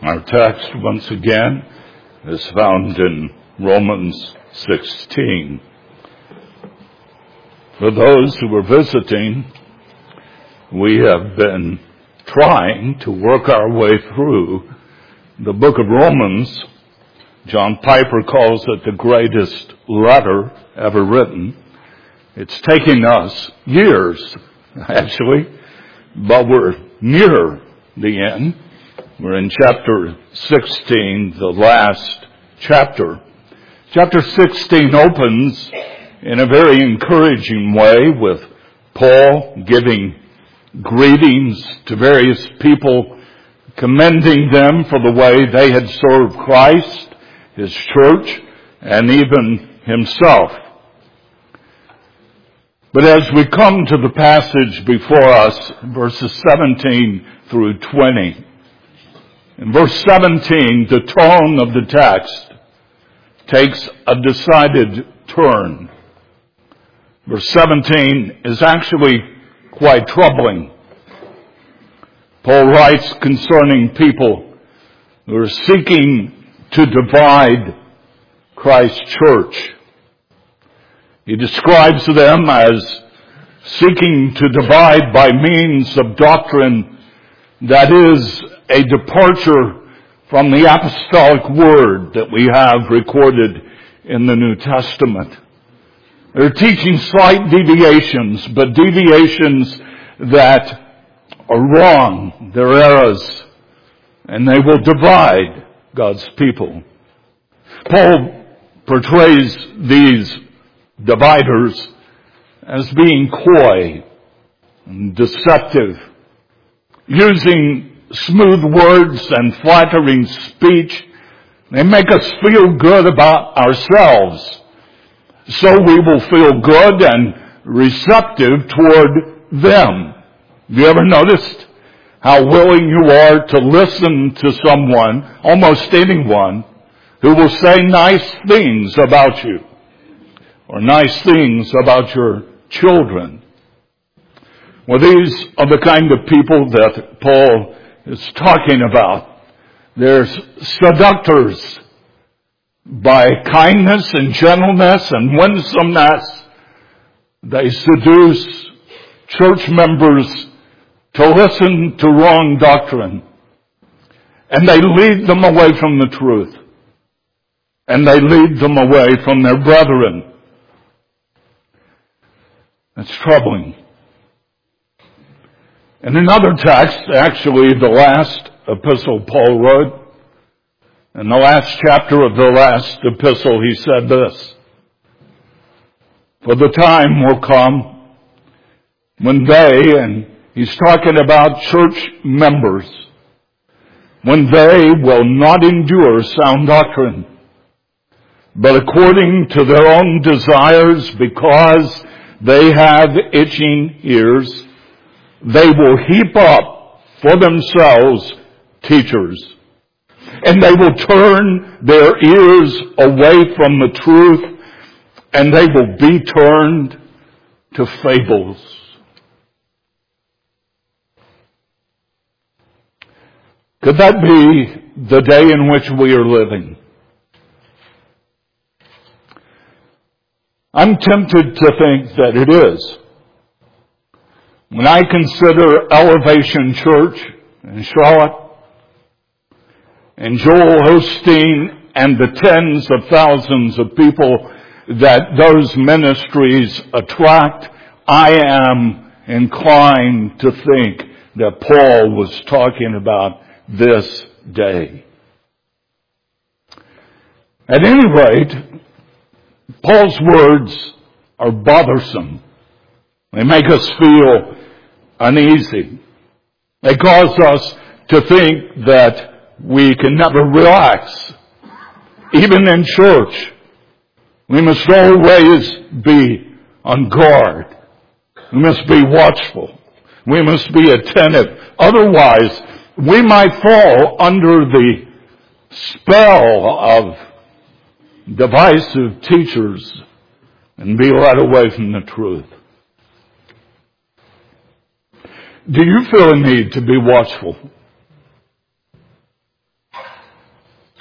Our text, once again, is found in Romans 16. For those who are visiting, we have been trying to work our way through the book of Romans. John Piper calls it the greatest letter ever written. It's taking us years, actually, but we're near the end. We're in chapter 16, the last chapter. Chapter 16 opens in a very encouraging way with Paul giving greetings to various people, commending them for the way they had served Christ, His church, and even himself. But as we come to the passage before us, verses 17 through 20, in verse 17, the tone of the text takes a decided turn. Verse 17 is actually quite troubling. Paul writes concerning people who are seeking to divide Christ's church. He describes them as seeking to divide by means of doctrine that is a departure from the apostolic word that we have recorded in the New Testament. They're teaching slight deviations, but deviations that are wrong. They're errors, and they will divide God's people. Paul portrays these dividers as being coy and deceptive, using smooth words and flattering speech. They make us feel good about ourselves, so we will feel good and receptive toward them. Have you ever noticed how willing you are to listen to someone, almost anyone, who will say nice things about you or nice things about your children? Well, these are the kind of people that Paul is talking about. They're seductors by kindness and gentleness and winsomeness. They seduce church members to listen to wrong doctrine. And they lead them away from the truth. And they lead them away from their brethren. That's troubling. In another text, actually the last epistle Paul wrote, in the last chapter of the last epistle, he said this: for the time will come when they, and he's talking about church members, when they will not endure sound doctrine, but according to their own desires, because they have itching ears, they will heap up for themselves teachers, and they will turn their ears away from the truth, and they will be turned to fables. Could that be the day in which we are living? I'm tempted to think that it is. When I consider Elevation Church in Charlotte and Joel Osteen and the tens of thousands of people that those ministries attract, I am inclined to think that Paul was talking about this day. At any rate, Paul's words are bothersome. They make us feel uneasy. They cause us to think that we can never relax. Even in church, we must always be on guard. We must be watchful. We must be attentive. Otherwise, we might fall under the spell of divisive teachers and be led away from the truth. Do you feel a need to be watchful?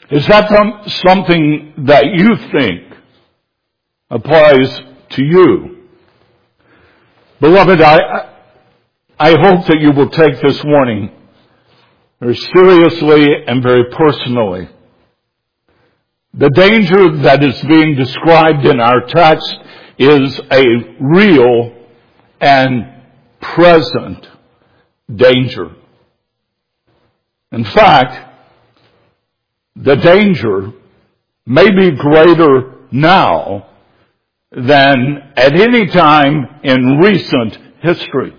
Is that something that you think applies to you? Beloved, I hope that you will take this warning very seriously and very personally. The danger that is being described in our text is a real and present danger. In fact, the danger may be greater now than at any time in recent history.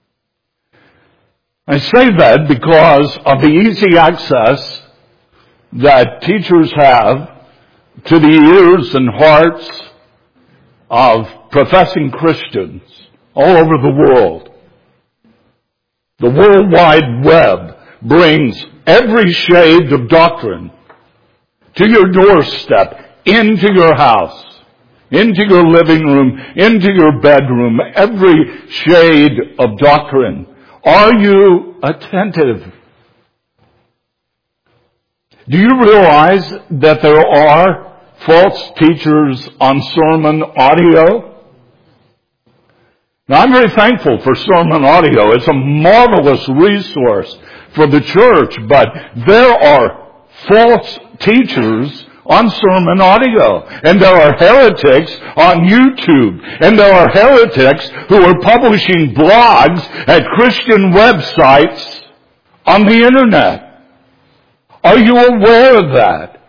I say that because of the easy access that teachers have to the ears and hearts of professing Christians all over the world. The World Wide Web brings every shade of doctrine to your doorstep, into your house, into your living room, into your bedroom, every shade of doctrine. Are you attentive? Do you realize that there are false teachers on sermon audio? Now, I'm very thankful for sermon audio. It's a marvelous resource for the church, but there are false teachers on sermon audio, and there are heretics on YouTube, and there are heretics who are publishing blogs at Christian websites on the internet. Are you aware of that?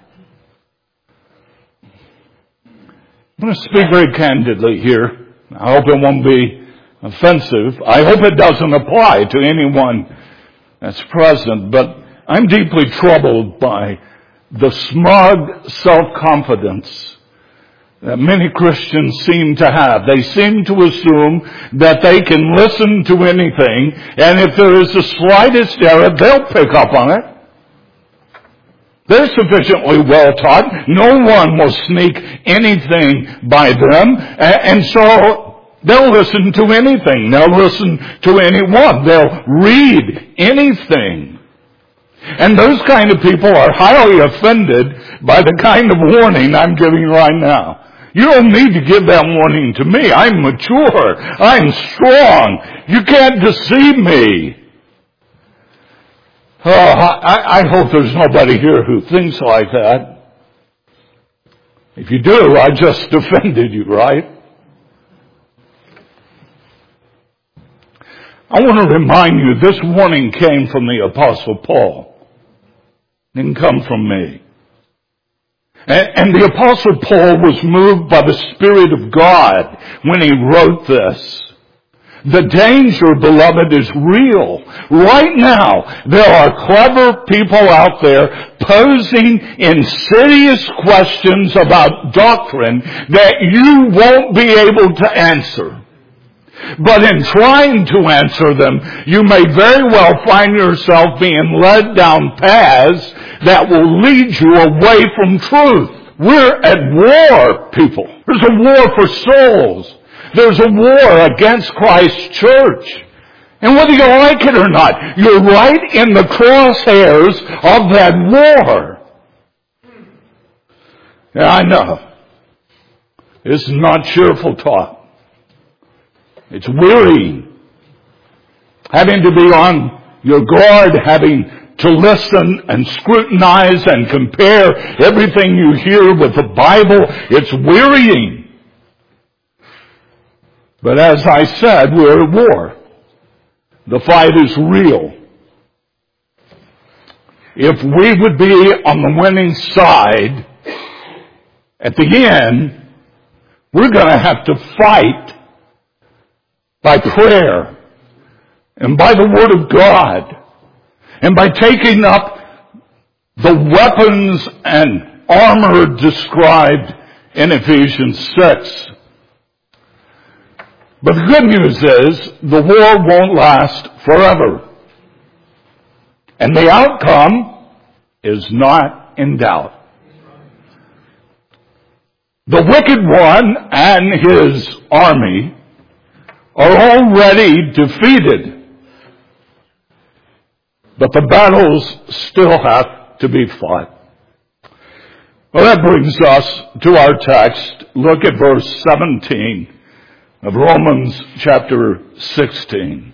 I'm going to speak very candidly here. I hope it won't be offensive. I hope it doesn't apply to anyone that's present, but I'm deeply troubled by the smug self-confidence that many Christians seem to have. They seem to assume that they can listen to anything, and if there is the slightest error, they'll pick up on it. They're sufficiently well taught. No one will sneak anything by them, and so they'll listen to anything. They'll listen to anyone. They'll read anything. And those kind of people are highly offended by the kind of warning I'm giving right now. You don't need to give that warning to me. I'm mature. I'm strong. You can't deceive me. Oh, I hope there's nobody here who thinks like that. If you do, I just offended you, right? I want to remind you, this warning came from the Apostle Paul. It didn't come from me. And the Apostle Paul was moved by the Spirit of God when he wrote this. The danger, beloved, is real. Right now, there are clever people out there posing insidious questions about doctrine that you won't be able to answer. But in trying to answer them, you may very well find yourself being led down paths that will lead you away from truth. We're at war, people. There's a war for souls. There's a war against Christ's church. And whether you like it or not, you're right in the crosshairs of that war. Yeah, I know. This is not cheerful talk. It's wearying. Having to be on your guard, having to listen and scrutinize and compare everything you hear with the Bible. It's wearying. But as I said, we're at war. The fight is real. If we would be on the winning side, at the end, we're going to have to fight by prayer and by the Word of God and by taking up the weapons and armor described in Ephesians 6. But the good news is the war won't last forever. And the outcome is not in doubt. The wicked one and his army are already defeated. But the battles still have to be fought. Well, that brings us to our text. Look at verse 17 of Romans chapter 16.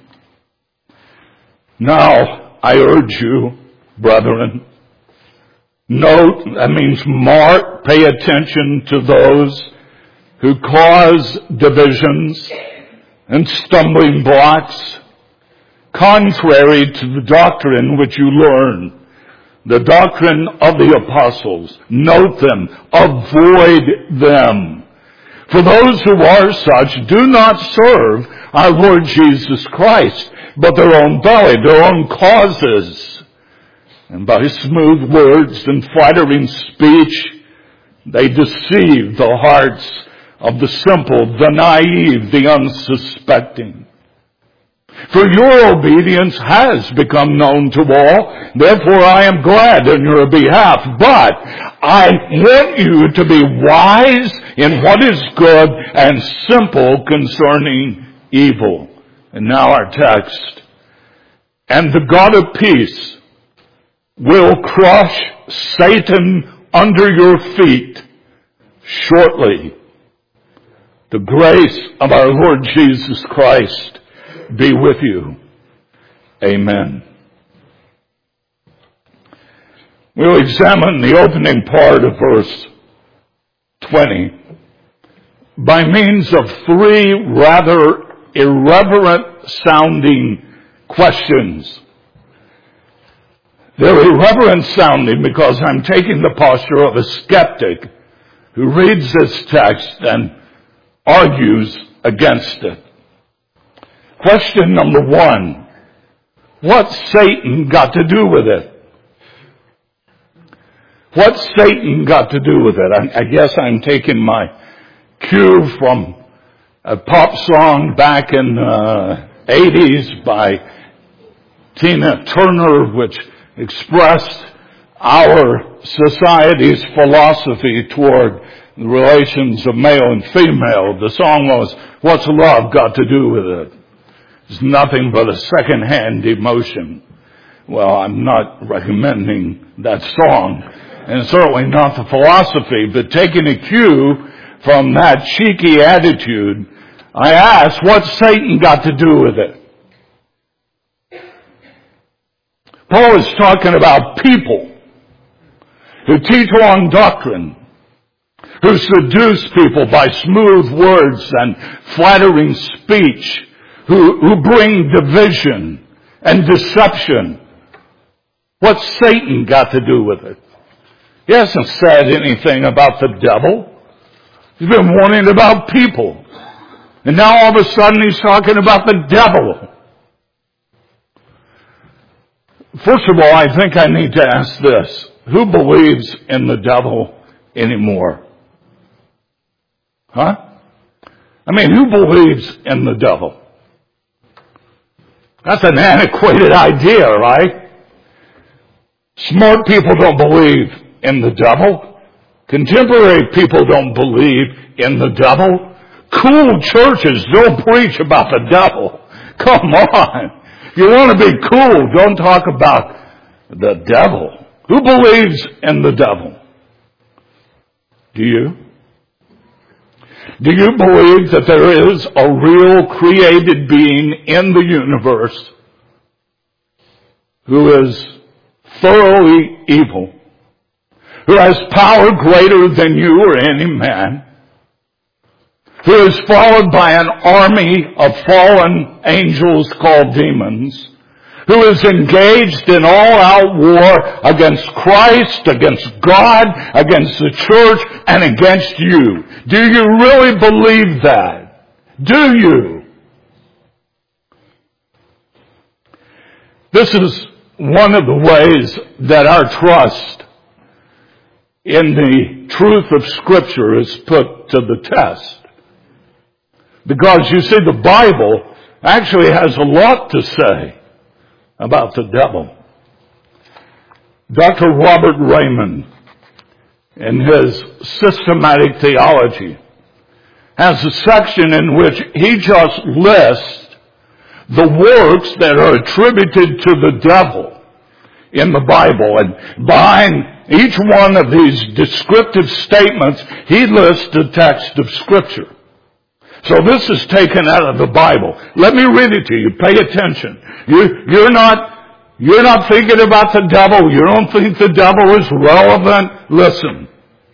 Now, I urge you, brethren, note, that means mark, pay attention to those who cause divisions and stumbling blocks, contrary to the doctrine which you learn, the doctrine of the apostles. Note them, avoid them. For those who are such do not serve our Lord Jesus Christ, but their own belly, their own causes. And by smooth words and flattering speech, they deceive the hearts of the simple, the naive, the unsuspecting. For your obedience has become known to all. Therefore I am glad on your behalf. But I want you to be wise in what is good and simple concerning evil. And now our text. And the God of peace will crush Satan under your feet shortly. The grace of our Lord Jesus Christ be with you. Amen. We'll examine the opening part of verse 20 by means of three rather irreverent sounding questions. They're irreverent sounding because I'm taking the posture of a skeptic who reads this text and argues against it. Question number one, what's Satan got to do with it? What's Satan got to do with it? I guess I'm taking my cue from a pop song back in the 80s by Tina Turner, which expressed our society's philosophy toward the relations of male and female. The song was, what's love got to do with it? It's nothing but a second-hand emotion. Well, I'm not recommending that song, and certainly not the philosophy, but taking a cue from that cheeky attitude, I ask, what's Satan got to do with it? Paul is talking about people who teach wrong doctrine, who seduce people by smooth words and flattering speech, who bring division and deception. What's Satan got to do with it? He hasn't said anything about the devil. He's been warning about people. And now all of a sudden he's talking about the devil. First of all, I think I need to ask this. Who believes in the devil anymore? Huh? I mean, who believes in the devil? That's an antiquated idea, right? Smart people don't believe in the devil. Contemporary people don't believe in the devil. Cool churches don't preach about the devil. Come on. If you want to be cool, don't talk about the devil. Who believes in the devil? Do you? Do you believe that there is a real created being in the universe who is thoroughly evil, who has power greater than you or any man, who is followed by an army of fallen angels called demons, who is engaged in all-out war against Christ, against God, against the church, and against you? Do you really believe that? Do you? This is one of the ways that our trust in the truth of Scripture is put to the test. Because you see, the Bible actually has a lot to say about the devil. Dr. Robert Raymond, in his systematic theology, has a section in which he just lists the works that are attributed to the devil in the Bible. And behind each one of these descriptive statements, he lists the text of Scripture. So this is taken out of the Bible. Let me read it to you. Pay attention. You're not thinking about the devil. You don't think the devil is relevant. Listen.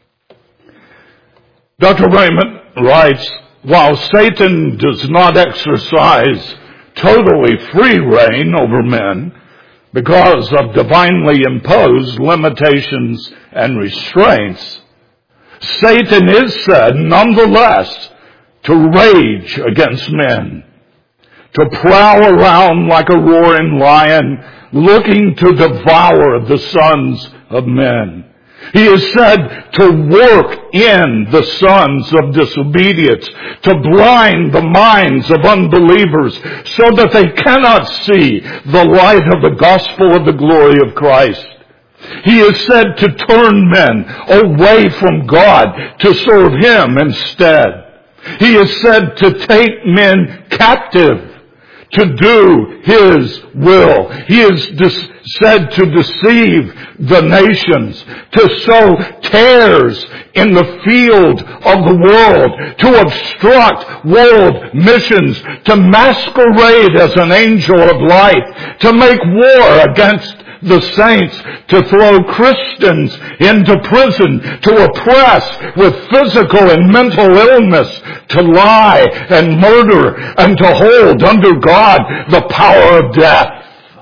Dr. Raymond writes, while Satan does not exercise totally free reign over men because of divinely imposed limitations and restraints, Satan is said, nonetheless, to rage against men, to prowl around like a roaring lion, looking to devour the sons of men. He is said to work in the sons of disobedience, to blind the minds of unbelievers so that they cannot see the light of the gospel of the glory of Christ. He is said to turn men away from God to serve Him instead. He is said to take men captive to do His will. He is said to deceive the nations, to sow tares in the field of the world, to obstruct world missions, to masquerade as an angel of light, to make war against the saints, to throw Christians into prison, to oppress with physical and mental illness, to lie and murder, and to hold under God the power of death.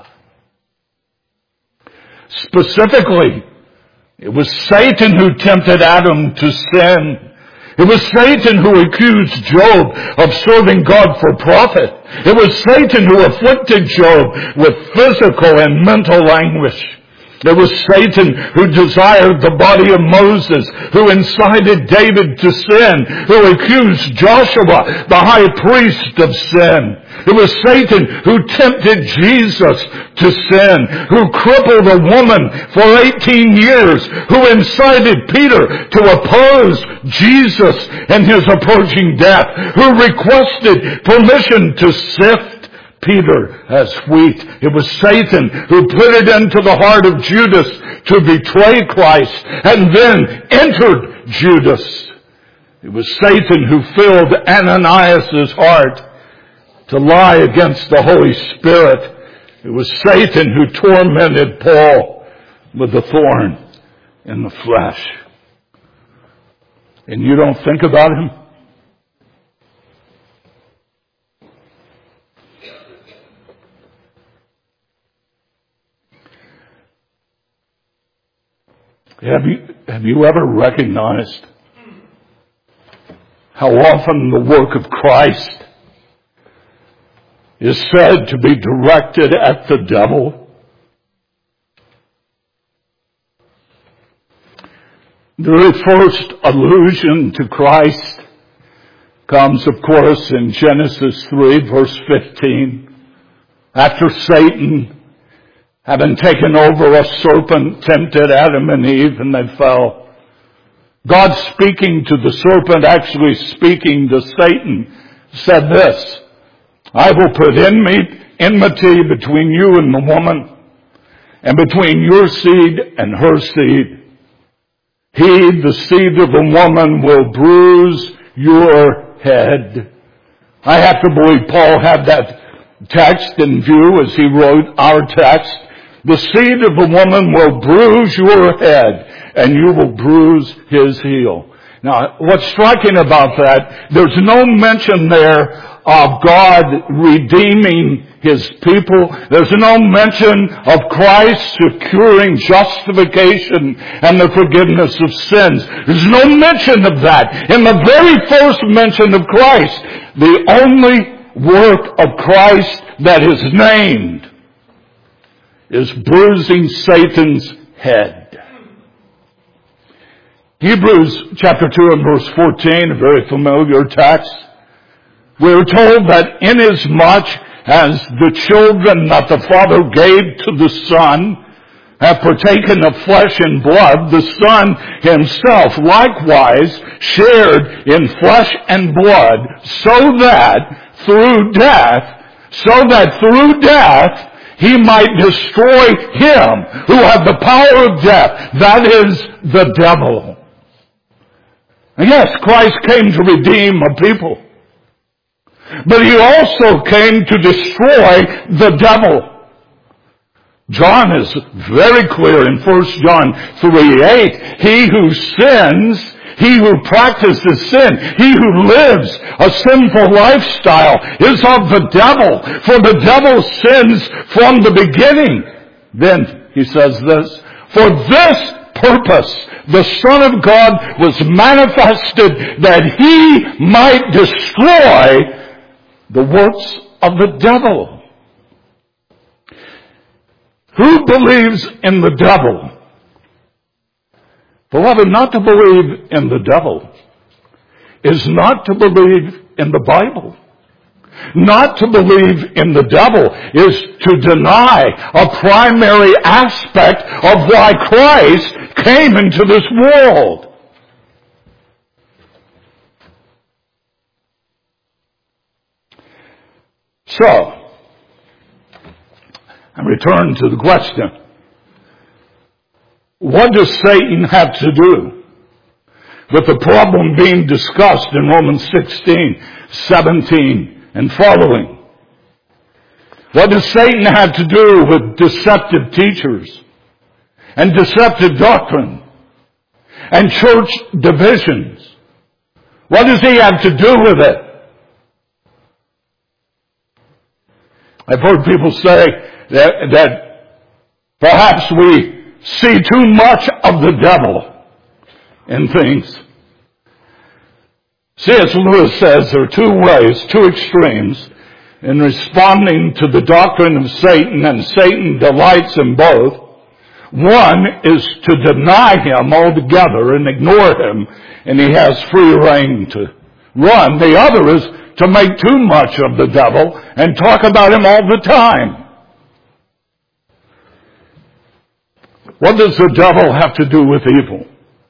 Specifically, it was Satan who tempted Adam to sin. It was Satan who accused Job of serving God for profit. It was Satan who afflicted Job with physical and mental anguish. It was Satan who desired the body of Moses, who incited David to sin, who accused Joshua, the high priest, of sin. It was Satan who tempted Jesus to sin, who crippled a woman for 18 years, who incited Peter to oppose Jesus in his approaching death, who requested permission to sift Peter as wheat. It was Satan who put it into the heart of Judas to betray Christ and then entered Judas. It was Satan who filled Ananias' heart to lie against the Holy Spirit. It was Satan who tormented Paul with the thorn in the flesh. And you don't think about him? Have you ever recognized how often the work of Christ is said to be directed at the devil? The very first allusion to Christ comes, of course, in Genesis 3, verse 15. After Satan, having taken over a serpent, tempted Adam and Eve, and they fell. God, speaking to the serpent, actually speaking to Satan, said this, I will put enmity between you and the woman, and between your seed and her seed. He, the seed of the woman, will bruise your head. I have to believe Paul had that text in view as he wrote our text. The seed of the woman will bruise your head, and you will bruise his heel. Now, what's striking about that, there's no mention there of God redeeming His people. There's no mention of Christ securing justification and the forgiveness of sins. There's no mention of that. In the very first mention of Christ, the only work of Christ that is named is bruising Satan's head. Hebrews chapter 2 and verse 14, a very familiar text. We are told that inasmuch as the children that the Father gave to the Son have partaken of flesh and blood, the Son Himself likewise shared in flesh and blood, so that through death, he might destroy him who had the power of death, that is, the devil. And yes, Christ came to redeem a people. But he also came to destroy the devil. John is very clear in 1 John 3:8. He who sins, he who practices sin, he who lives a sinful lifestyle is of the devil. For the devil sins from the beginning. Then he says this, for this purpose the Son of God was manifested that he might destroy the works of the devil. Who believes in the devil? Beloved, not to believe in the devil is not to believe in the Bible. Not to believe in the devil is to deny a primary aspect of why Christ came into this world. So, I return to the question. What does Satan have to do with the problem being discussed in Romans 16, 17, and following? What does Satan have to do with deceptive teachers and deceptive doctrine and church divisions? What does he have to do with it? I've heard people say that perhaps we see too much of the devil in things. C.S. Lewis says there are two ways, two extremes, in responding to the doctrine of Satan, and Satan delights in both. One is to deny him altogether and ignore him, and he has free rein to run. The other is to make too much of the devil and talk about him all the time. What does the devil have to do with evil?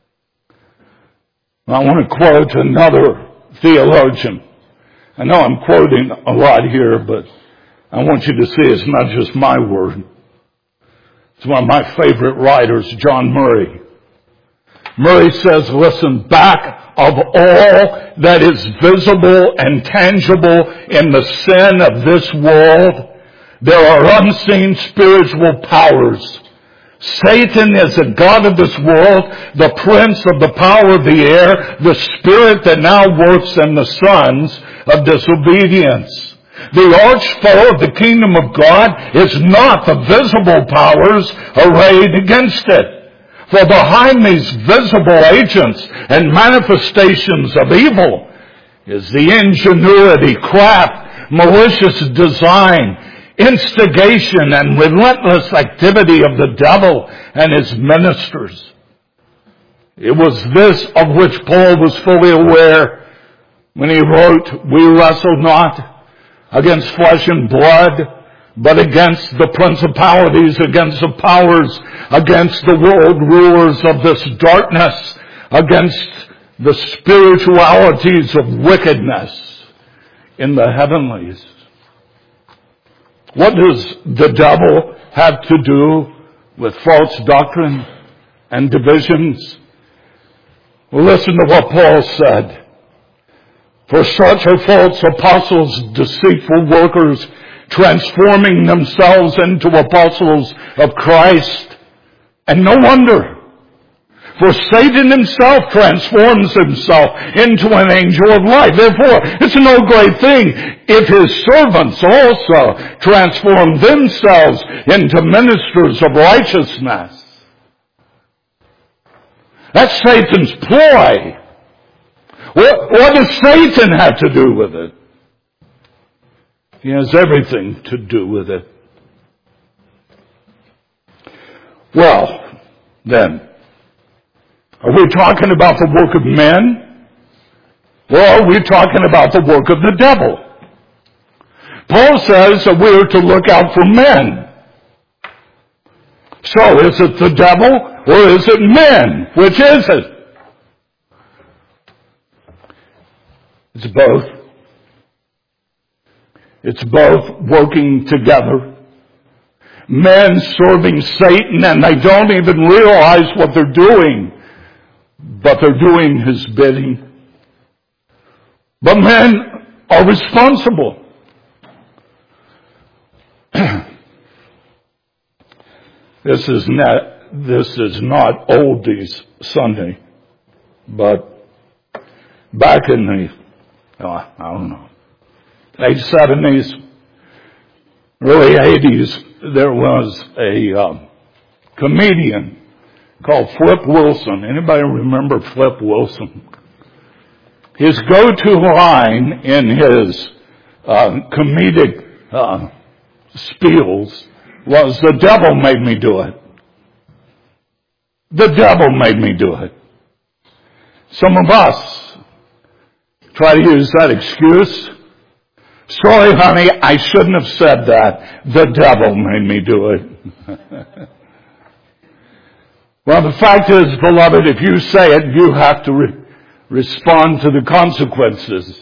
I want to quote another theologian. I know I'm quoting a lot here, but I want you to see it's not just my word. It's one of my favorite writers, John Murray. Murray says, listen, back of all that is visible and tangible in the sin of this world, there are unseen spiritual powers. Satan is the god of this world, the prince of the power of the air, the spirit that now works in the sons of disobedience. The arch foe of the kingdom of God is not the visible powers arrayed against it. For behind these visible agents and manifestations of evil is the ingenuity, craft, malicious design, instigation, and relentless activity of the devil and his ministers. It was this of which Paul was fully aware when he wrote, we wrestle not against flesh and blood, but against the principalities, against the powers, against the world rulers of this darkness, against the spiritualities of wickedness in the heavenlies. What does the devil have to do with false doctrine and divisions? Well, listen to what Paul said. For such are false apostles, deceitful workers, transforming themselves into apostles of Christ. And no wonder. For Satan himself transforms himself into an angel of light. Therefore, it's no great thing if his servants also transform themselves into ministers of righteousness. That's Satan's ploy. What does Satan have to do with it? He has everything to do with it. Well, then, are we talking about the work of men? Or are we talking about the work of the devil? Paul says that we are to look out for men. So, is it the devil or is it men? Which is it? It's both. It's both working together. Men serving Satan, and they don't even realize what they're doing, but they're doing his bidding. But men are responsible. This is not oldies Sunday, but back in the, I don't know, late 70s, early 80s, there was a comedian called Flip Wilson. Anybody remember Flip Wilson? His go-to line in his comedic spiels was, "The devil made me do it. The devil made me do it." Some of us try to use that excuse. "Sorry, honey, I shouldn't have said that. The devil made me do it." Well, the fact is, beloved, if you say it, you have to respond to the consequences.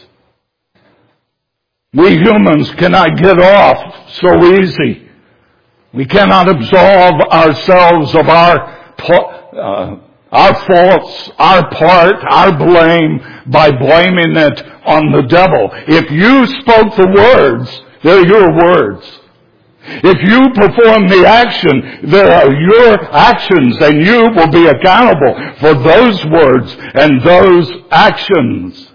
We humans cannot get off so easy. We cannot absolve ourselves of our faults, our part, our blame, by blaming it on the devil. If you spoke the words, they're your words. If you perform the action, they are your actions, and you will be accountable for those words and those actions.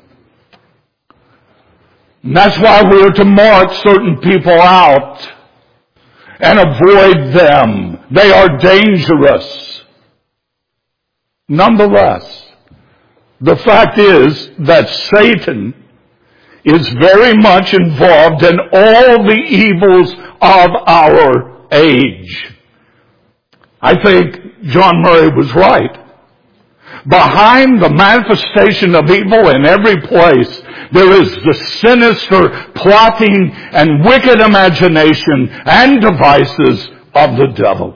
And that's why we are to mark certain people out and avoid them. They are dangerous. Nonetheless, the fact is that Satan is very much involved in all the evils of our age. I think John Murray was right. Behind the manifestation of evil in every place, there is the sinister plotting and wicked imagination and devices of the devil.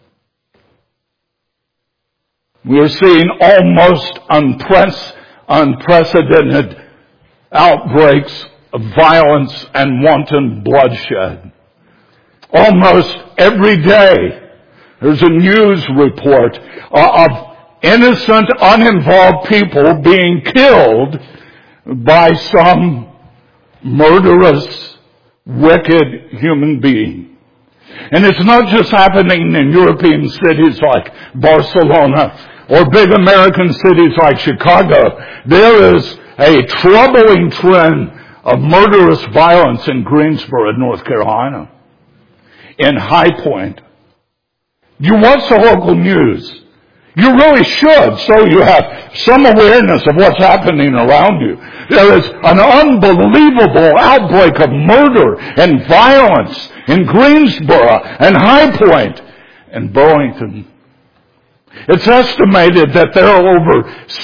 We are seeing almost unprecedented outbreaks of violence and wanton bloodshed. Almost every day, there's a news report of innocent, uninvolved people being killed by some murderous, wicked human being. And it's not just happening in European cities like Barcelona or big American cities like Chicago. There is a troubling trend of murderous violence in Greensboro, North Carolina, in High Point. You watch the local news. You really should, so you have some awareness of what's happening around you. There is an unbelievable outbreak of murder and violence in Greensboro and High Point and Burlington. It's estimated that there are over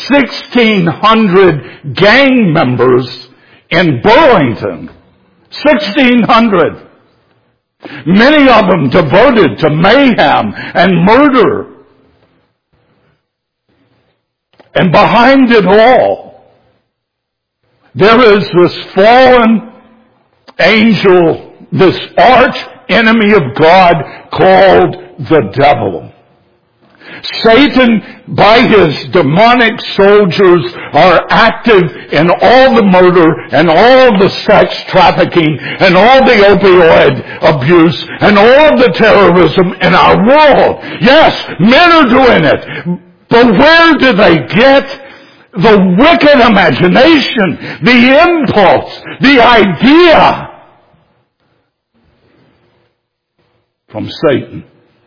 1,600 gang members in Burlington. 1,600. Many of them devoted to mayhem and murder. And behind it all, there is this fallen angel, this arch enemy of God called the devil. Satan, by his demonic soldiers, are active in all the murder and all the sex trafficking and all the opioid abuse and all the terrorism in our world. Yes, men are doing it. But where do they get the wicked imagination, the impulse, the idea? From Satan.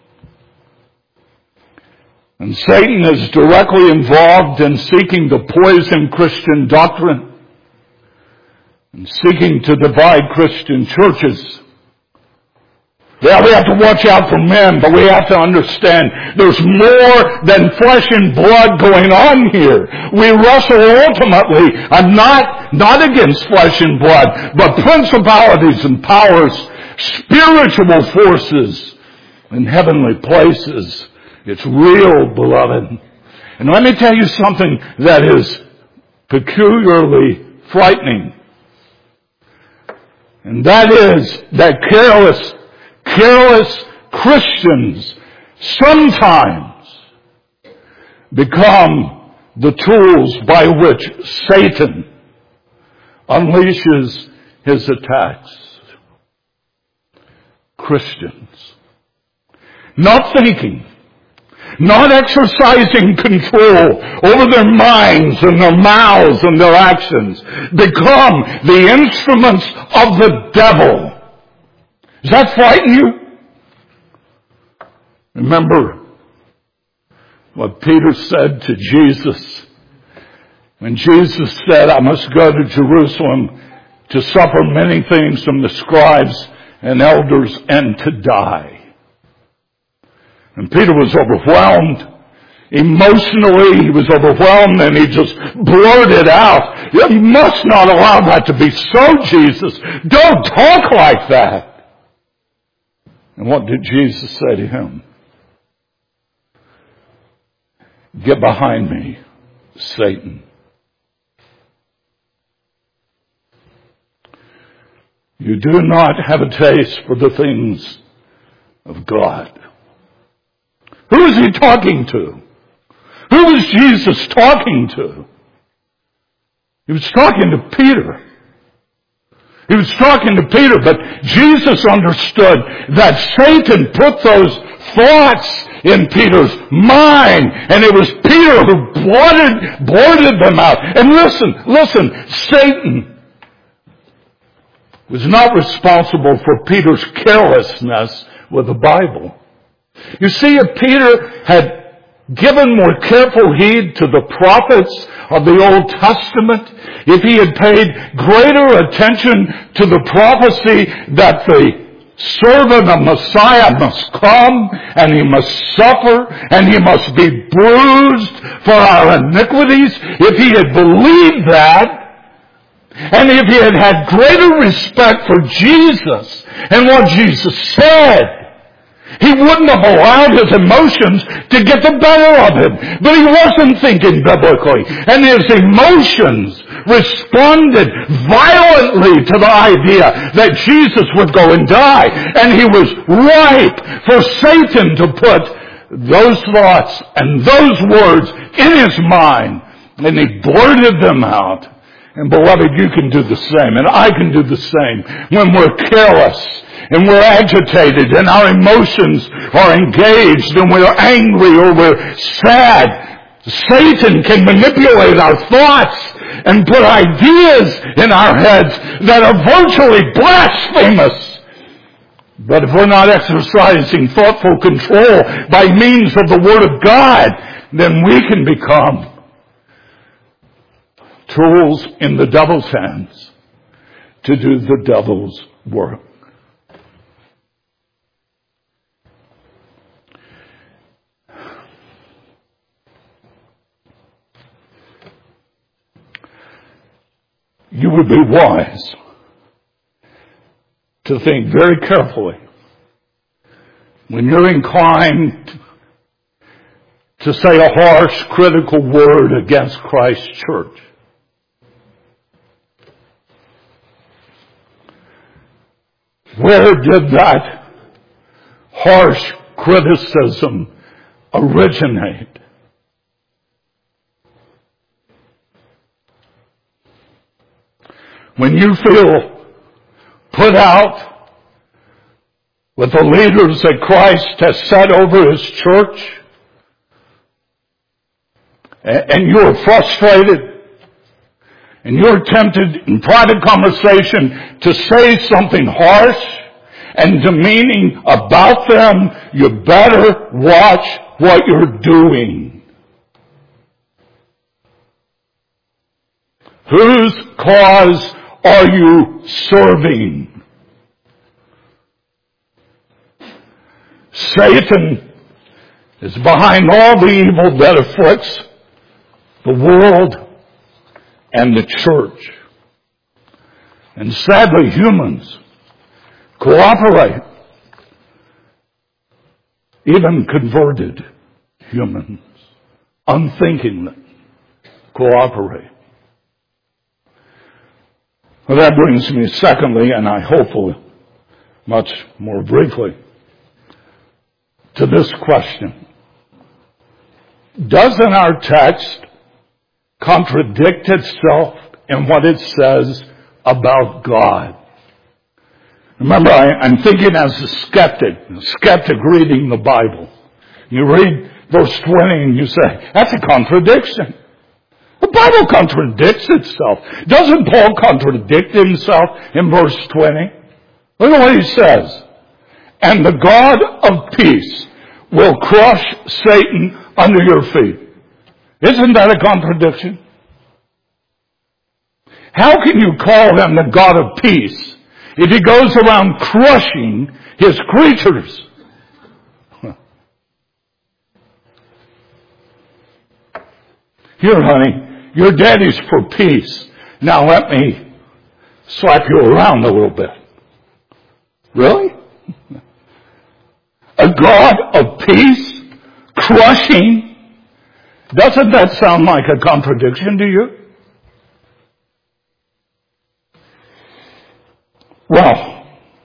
And Satan is directly involved in seeking to poison Christian doctrine and seeking to divide Christian churches. Yeah, we have to watch out for men, but we have to understand there's more than flesh and blood going on here. We wrestle ultimately not against flesh and blood, but principalities and powers, spiritual forces in heavenly places. It's real, beloved. And let me tell you something that is peculiarly frightening. And that is that careless Christians sometimes become the tools by which Satan unleashes his attacks. Christians, not thinking, not exercising control over their minds and their mouths and their actions, become the instruments of the devil. Does that frighten you? Remember what Peter said to Jesus when Jesus said, I must go to Jerusalem to suffer many things from the scribes and elders and to die. And Peter was overwhelmed. Emotionally, he was overwhelmed and he just blurted out, you must not allow that to be so, Jesus. Don't talk like that. And what did Jesus say to him? Get behind me, Satan. You do not have a taste for the things of God. Who is he talking to? Who was Jesus talking to? He was talking to Peter. He was talking to Peter, but Jesus understood that Satan put those thoughts in Peter's mind, and it was Peter who blurted them out. And listen, Satan was not responsible for Peter's carelessness with the Bible. You see, if Peter had given more careful heed to the prophets of the Old Testament, if he had paid greater attention to the prophecy that the servant of Messiah must come, and he must suffer, and he must be bruised for our iniquities, if he had believed that, and if he had had greater respect for Jesus and what Jesus said, he wouldn't have allowed his emotions to get the better of him. But he wasn't thinking biblically. And his emotions responded violently to the idea that Jesus would go and die. And he was ripe for Satan to put those thoughts and those words in his mind. And he blurted them out. And beloved, you can do the same. And I can do the same when we're careless. And we're agitated and our emotions are engaged and we're angry or we're sad. Satan can manipulate our thoughts and put ideas in our heads that are virtually blasphemous. But if we're not exercising thoughtful control by means of the Word of God, then we can become tools in the devil's hands to do the devil's work. You would be wise to think very carefully when you're inclined to say a harsh, critical word against Christ's church. Where did that harsh criticism originate? When you feel put out with the leaders that Christ has set over His church, and you're frustrated, and you're tempted in private conversation to say something harsh and demeaning about them, you better watch what you're doing. Whose cause are you serving? Satan is behind all the evil that afflicts the world and the church. And sadly, humans cooperate. Even converted humans, unthinkingly, cooperate. Well, that brings me secondly, and I hope much more briefly, to this question. Doesn't our text contradict itself in what it says about God? Remember, I'm thinking as a skeptic reading the Bible. You read verse 20 and you say, that's a contradiction. The Bible contradicts itself. Doesn't Paul contradict himself in verse 20? Look at what he says. And the God of peace will crush Satan under your feet. Isn't that a contradiction? How can you call him the God of peace if he goes around crushing his creatures? Here, honey, your daddy's for peace. Now let me slap you around a little bit. Really? A God of peace? Crushing? Doesn't that sound like a contradiction to you? Well,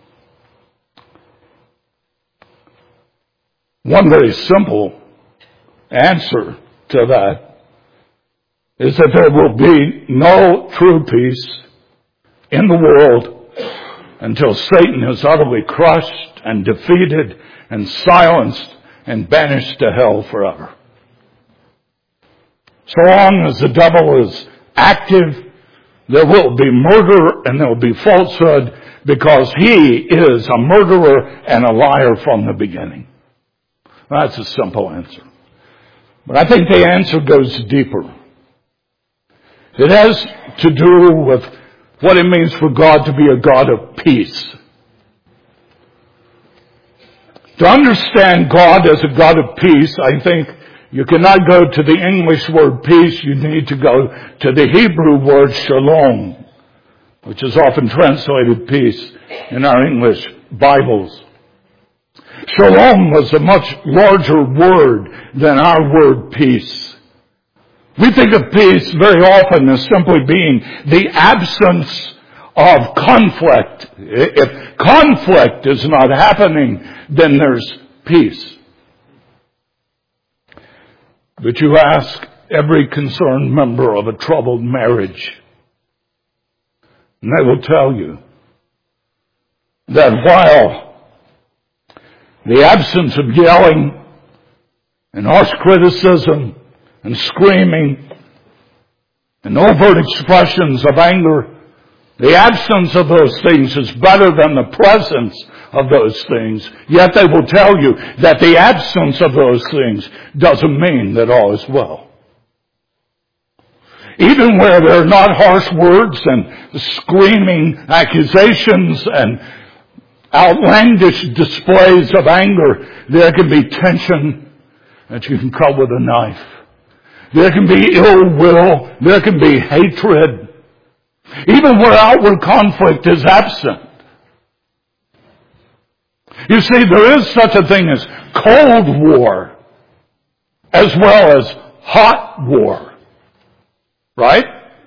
one very simple answer to that is that there will be no true peace in the world until Satan is utterly crushed and defeated and silenced and banished to hell forever. So long as the devil is active, there will be murder and there will be falsehood, because he is a murderer and a liar from the beginning. That's a simple answer. But I think the answer goes deeper. It has to do with what it means for God to be a God of peace. To understand God as a God of peace, I think you cannot go to the English word peace. You need to go to the Hebrew word shalom, which is often translated peace in our English Bibles. Shalom was a much larger word than our word peace. We think of peace very often as simply being the absence of conflict. If conflict is not happening, then there's peace. But you ask every concerned member of a troubled marriage, and they will tell you that while the absence of yelling and harsh criticism and screaming and overt expressions of anger, the absence of those things is better than the presence of those things. Yet they will tell you that the absence of those things doesn't mean that all is well. Even where there are not harsh words and screaming accusations and outlandish displays of anger, there can be tension that you can cut with a knife. There can be ill will. There can be hatred. Even where outward conflict is absent. You see, there is such a thing as cold war as well as hot war. Right?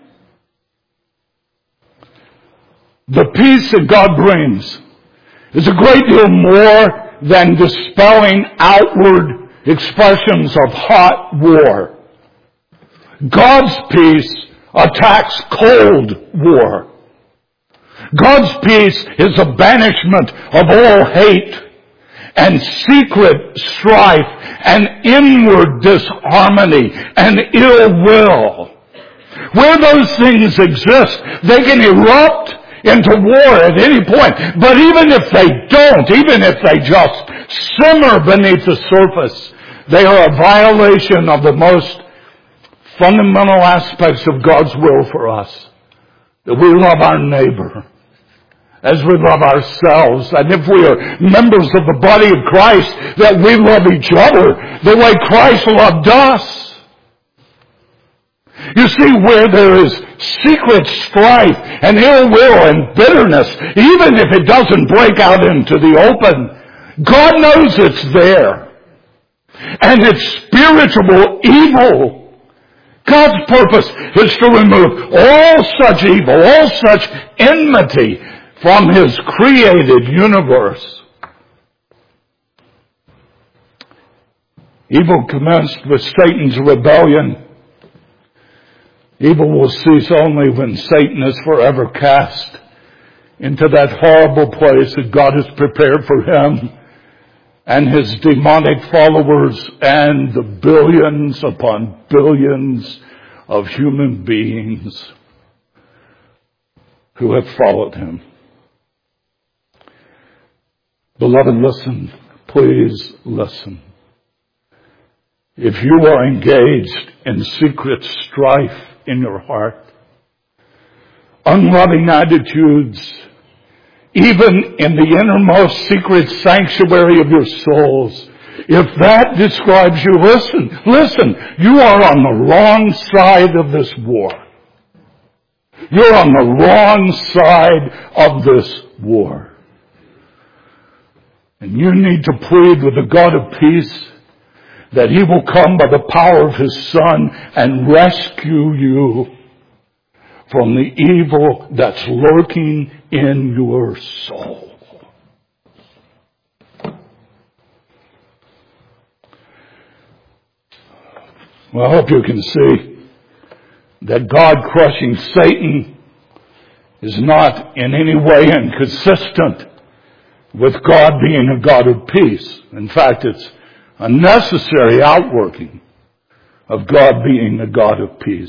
The peace that God brings is a great deal more than dispelling outward expressions of hot war. God's peace attacks cold war. God's peace is a banishment of all hate and secret strife and inward disharmony and ill will. Where those things exist, they can erupt into war at any point. But even if they don't, even if they just simmer beneath the surface, they are a violation of the most fundamental aspects of God's will for us. That we love our neighbor as we love ourselves. And if we are members of the body of Christ, that we love each other the way Christ loved us. You see, where there is secret strife and ill will and bitterness, even if it doesn't break out into the open, God knows it's there. And it's spiritual evil. God's purpose is to remove all such evil, all such enmity from His created universe. Evil commenced with Satan's rebellion. Evil will cease only when Satan is forever cast into that horrible place that God has prepared for him and his demonic followers and the billions upon billions of human beings who have followed him. Beloved, listen. Please listen. If you are engaged in secret strife in your heart, unloving attitudes, even in the innermost secret sanctuary of your souls, if that describes you, listen, you are on the wrong side of this war. You're on the wrong side of this war. And you need to plead with the God of peace that he will come by the power of his Son and rescue you from the evil that's lurking in your soul. Well, I hope you can see that God crushing Satan is not in any way inconsistent with God being a God of peace. In fact, it's a necessary outworking of God being a God of peace.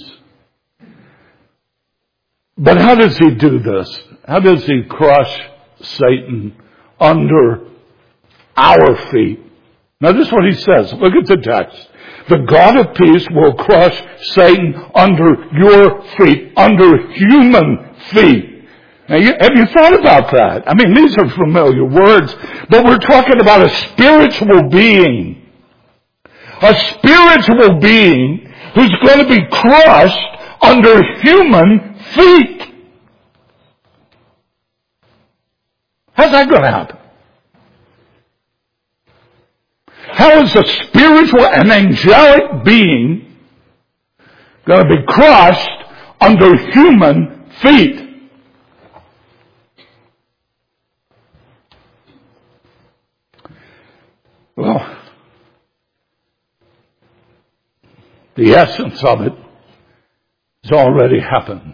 But how does he do this? How does he crush Satan under our feet? Notice what he says. Look at the text. The God of peace will crush Satan under your feet, under human feet. Now, have you thought about that? I mean, these are familiar words, but we're talking about a spiritual being. A spiritual being who's going to be crushed under human feet. How's that going to happen? How is a spiritual and angelic being going to be crushed under human feet? Well, the essence of it has already happened.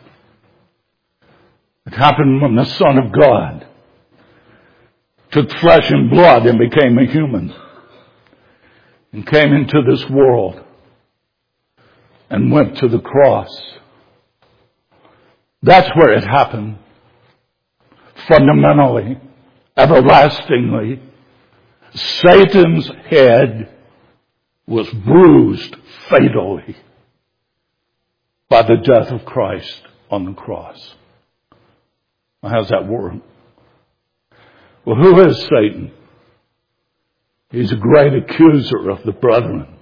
It happened when the Son of God took flesh and blood and became a human and came into this world and went to the cross. That's where it happened. Fundamentally, everlastingly, Satan's head was bruised fatally by the death of Christ on the cross. Well, how's that work? Well, who is Satan? He's a great accuser of the brethren.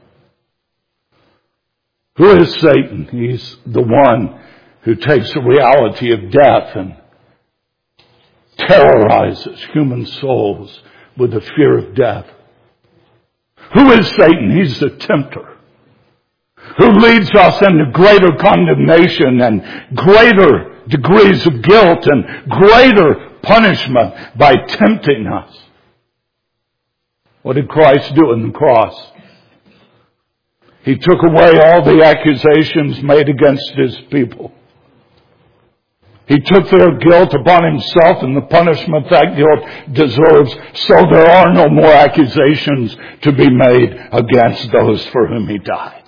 Who is Satan? He's the one who takes the reality of death and terrorizes human souls with the fear of death. Who is Satan? He's the tempter who leads us into greater condemnation and greater degrees of guilt and greater punishment by tempting us. What did Christ do on the cross? He took away all the accusations made against his people. He took their guilt upon himself and the punishment that guilt deserves, so there are no more accusations to be made against those for whom he died.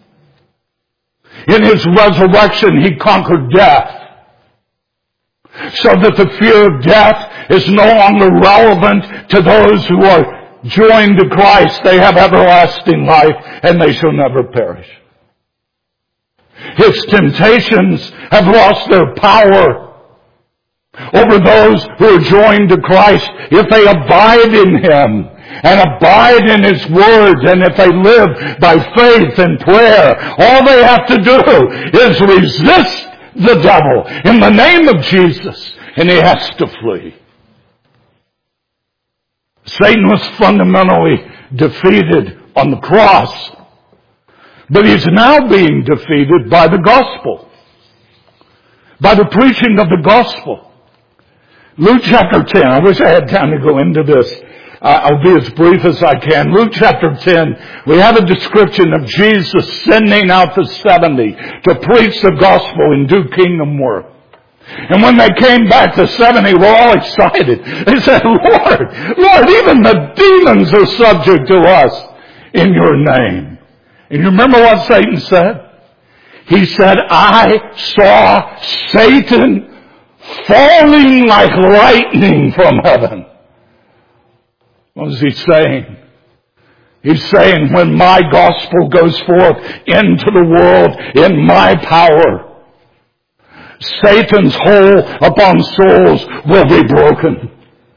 In his resurrection, he conquered death, so that the fear of death is no longer relevant to those who are joined to Christ. They have everlasting life, and they shall never perish. His temptations have lost their power over those who are joined to Christ if they abide in him and abide in his word, and if they live by faith and prayer. All they have to do is resist the devil in the name of Jesus, and he has to flee. Satan was fundamentally defeated on the cross, but he's now being defeated by the gospel, by the preaching of the gospel. Luke chapter 10, I wish I had time to go into this, I'll be as brief as I can. Luke chapter 10, we have a description of Jesus sending out the 70 to preach the gospel and do kingdom work. And when they came back, the 70 were all excited. They said, Lord, even the demons are subject to us in your name. And you remember what Satan said? He said, I saw Satan falling like lightning from heaven. What is he saying? He's saying, when my gospel goes forth into the world in my power, Satan's hold upon souls will be broken.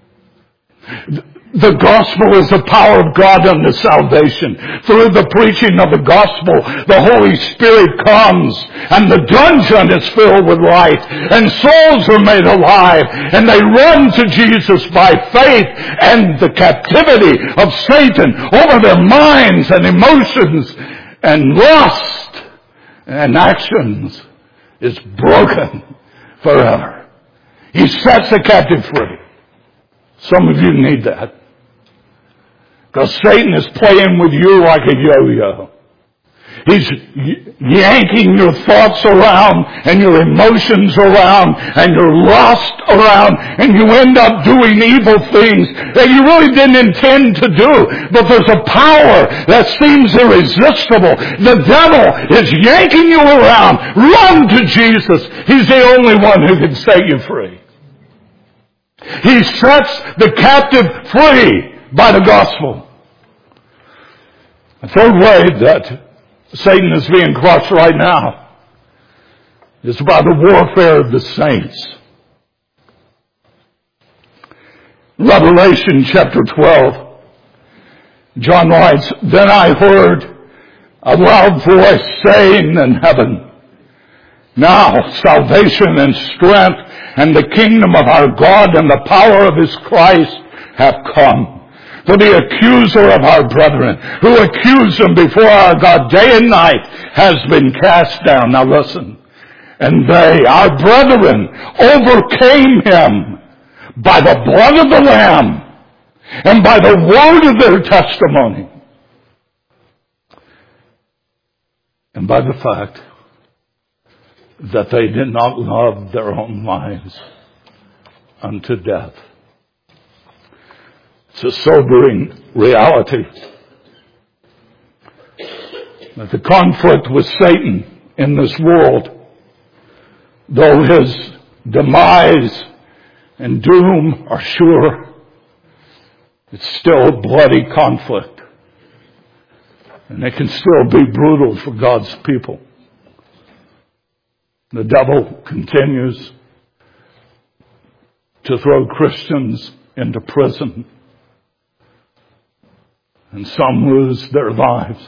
The gospel is the power of God unto salvation. Through the preaching of the gospel, the Holy Spirit comes, and the dungeon is filled with light, and souls are made alive, and they run to Jesus by faith, and the captivity of Satan over their minds and emotions and lust and actions is broken forever. He sets the captive free. Some of you need that. Because Satan is playing with you like a yo-yo. He's yanking your thoughts around and your emotions around and your lust around, and you end up doing evil things that you really didn't intend to do. But there's a power that seems irresistible. The devil is yanking you around. Run to Jesus. He's the only one who can set you free. He sets the captive free by the gospel. The third way that Satan is being crushed right now is by the warfare of the saints. Revelation chapter 12, John writes, Then I heard a loud voice saying in heaven, Now salvation and strength and the kingdom of our God and the power of his Christ have come. For the accuser of our brethren, who accused them before our God day and night, has been cast down. Now listen. And they, our brethren, overcame him by the blood of the Lamb and by the word of their testimony, and by the fact that they did not love their own lives unto death. It's a sobering reality that the conflict with Satan in this world, though his demise and doom are sure, it's still a bloody conflict. And it can still be brutal for God's people. The devil continues to throw Christians into prison, and some lose their lives.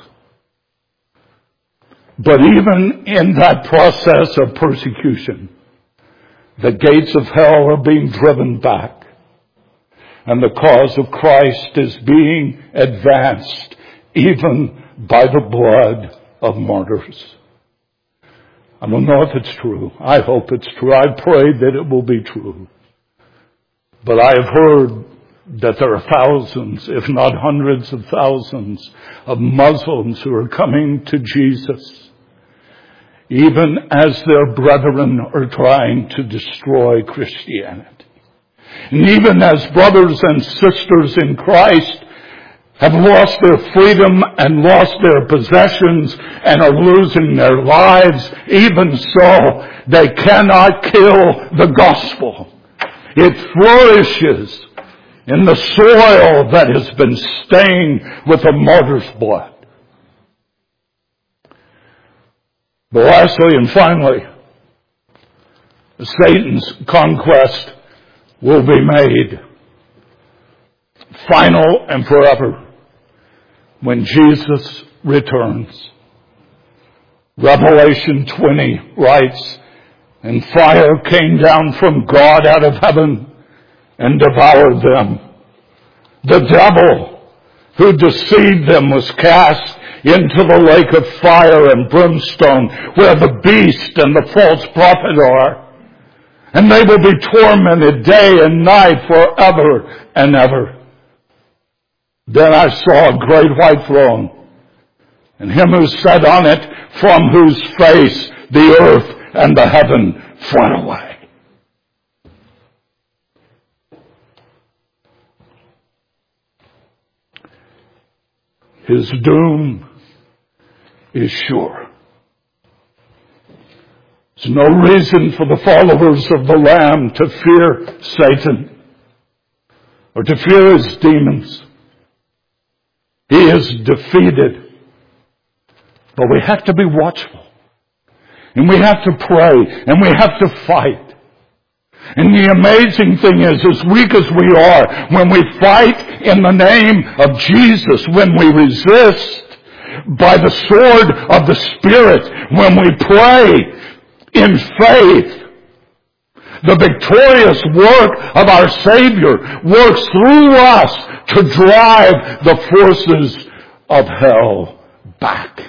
But even in that process of persecution, the gates of hell are being driven back, and the cause of Christ is being advanced even by the blood of martyrs. I don't know if it's true. I hope it's true. I pray that it will be true. But I have heard that there are thousands, if not hundreds of thousands, of Muslims who are coming to Jesus, even as their brethren are trying to destroy Christianity. And even as brothers and sisters in Christ have lost their freedom and lost their possessions and are losing their lives, even so, they cannot kill the gospel. It flourishes in the soil that has been stained with the martyr's blood. But lastly and finally, Satan's conquest will be made final and forever when Jesus returns. Revelation 20 writes, And fire came down from God out of heaven and devoured them. The devil who deceived them was cast into the lake of fire and brimstone, where the beast and the false prophet are. And they will be tormented day and night forever and ever. Then I saw a great white throne, and him who sat on it, from whose face the earth and the heaven fled away. His doom is sure. There's no reason for the followers of the Lamb to fear Satan or to fear his demons. He is defeated. But we have to be watchful. And we have to pray. And we have to fight. And the amazing thing is, as weak as we are, when we fight in the name of Jesus, when we resist by the sword of the Spirit, when we pray in faith, the victorious work of our Savior works through us to drive the forces of hell back.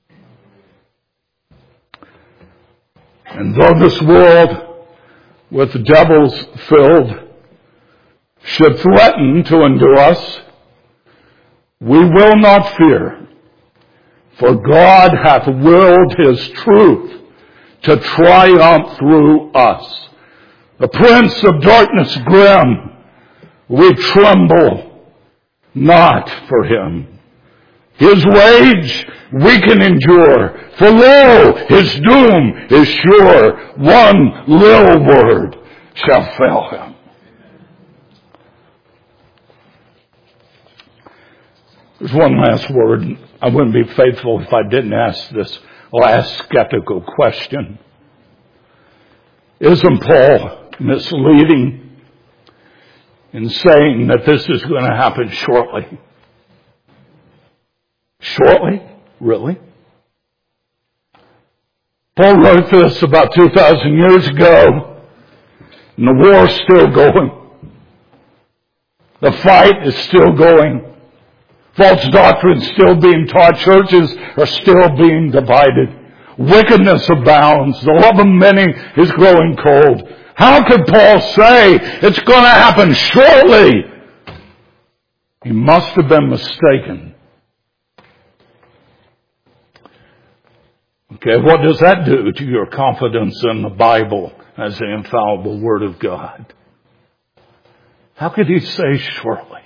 And though this world with devils filled should threaten to endure us, we will not fear, for God hath willed his truth to triumph through us. The prince of darkness grim, we tremble not for him. His rage we can endure, for lo, his doom is sure. One little word shall fail him. There's one last word. I wouldn't be faithful if I didn't ask this last skeptical question. Isn't Paul misleading in saying that this is going to happen shortly? Shortly? Really? Paul wrote this about 2,000 years ago, and the war's still going. The fight is still going. False doctrine is still being taught. Churches are still being divided. Wickedness abounds. The love of many is growing cold. How could Paul say it's going to happen shortly? He must have been mistaken. Okay, what does that do to your confidence in the Bible as the infallible Word of God? How could he say shortly?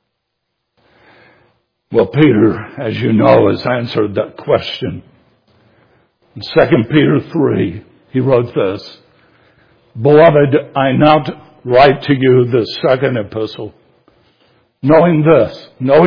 Well, Peter, as you know, has answered that question. In 2 Peter 3, he wrote this, Beloved, I now write to you this second epistle, knowing this,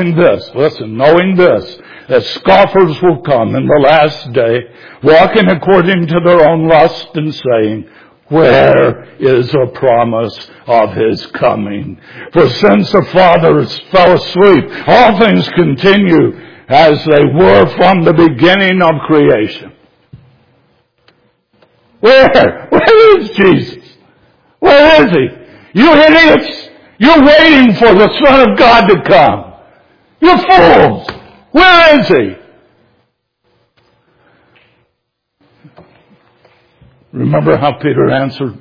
that scoffers will come in the last day, walking according to their own lust and saying, where is the promise of his coming? For since the fathers fell asleep, all things continue as they were from the beginning of creation. Where? Where is Jesus? Where is he? You idiots! You're waiting for the Son of God to come. You're fools! Where is he? Remember how Peter answered?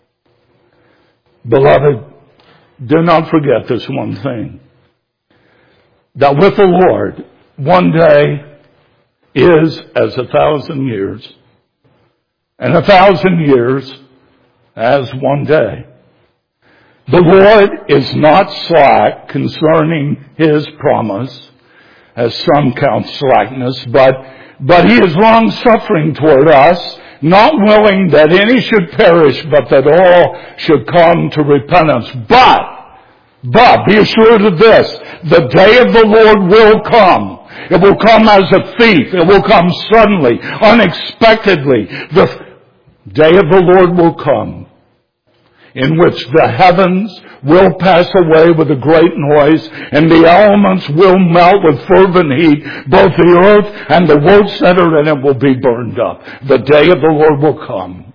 Beloved, do not forget this one thing. That with the Lord, one day is as 1,000 years, and 1,000 years as one day. The Lord is not slack concerning his promise, as some count slackness, but he is long-suffering toward us, not willing that any should perish, but that all should come to repentance. But be assured of this, the day of the Lord will come. It will come as a thief. It will come suddenly, unexpectedly. The day of the Lord will come, in which the heavens will pass away with a great noise, and the elements will melt with fervent heat. Both the earth and the works that are in it will be burned up. The day of the Lord will come.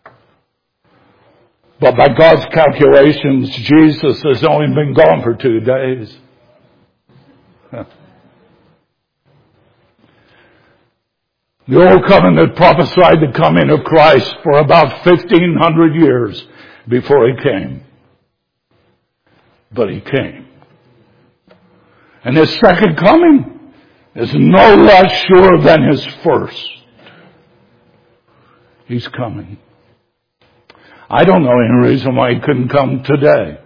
But by God's calculations, Jesus has only been gone for 2 days. The Old Covenant prophesied the coming of Christ for about 1,500 years before he came. But he came. And his second coming is no less sure than his first. He's coming. I don't know any reason why he couldn't come today.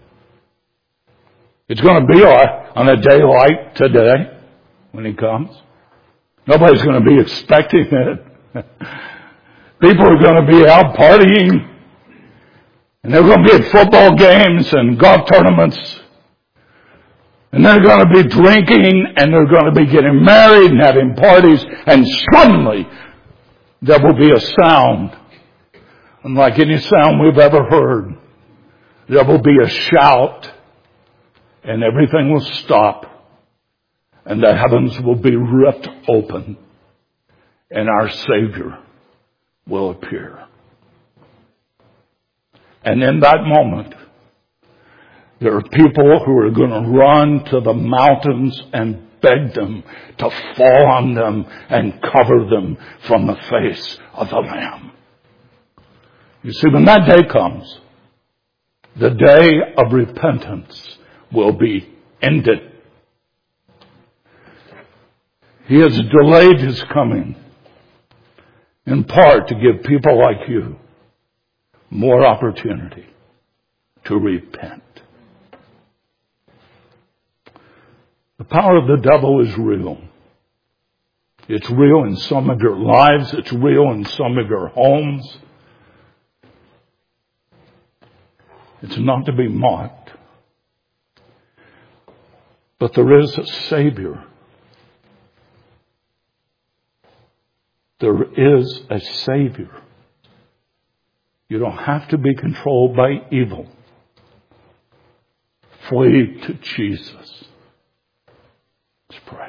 It's going to be on a day like today when he comes. Nobody's going to be expecting it. People are going to be out partying. And they're going to be at football games and golf tournaments. And they're going to be drinking and they're going to be getting married and having parties. And suddenly there will be a sound, unlike any sound we've ever heard. There will be a shout and everything will stop. And the heavens will be ripped open. And our Savior will appear. And in that moment, there are people who are going to run to the mountains and beg them to fall on them and cover them from the face of the Lamb. You see, when that day comes, the day of repentance will be ended. He has delayed his coming in part to give people like you more opportunity to repent. The power of the devil is real. It's real in some of your lives. It's real in some of your homes. It's not to be mocked. But there is a Savior. There is a Savior. You don't have to be controlled by evil. Flee to Jesus. Let's pray.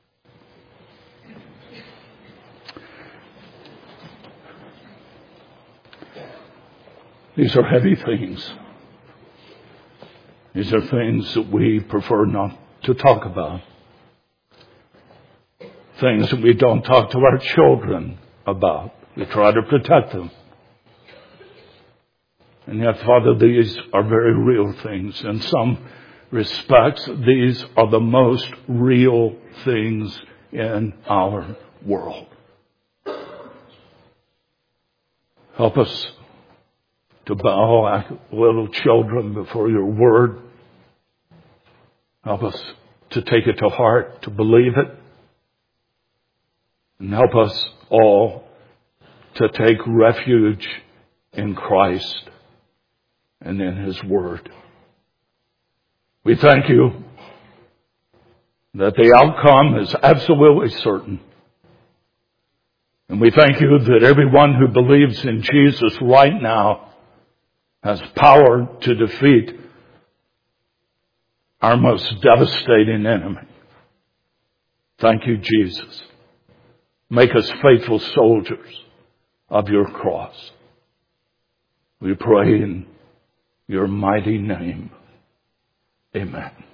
These are heavy things. These are things that we prefer not to talk about. Things that we don't talk to our children about. We try to protect them. And yet, Father, these are very real things. In some respects, these are the most real things in our world. Help us to bow like little children before your word. Help us to take it to heart, to believe it. And help us all to take refuge in Christ and in his word. We thank you that the outcome is absolutely certain. And we thank you that everyone who believes in Jesus right now has power to defeat our most devastating enemy. Thank you, Jesus. Make us faithful soldiers of your cross. We pray in your mighty name. Amen.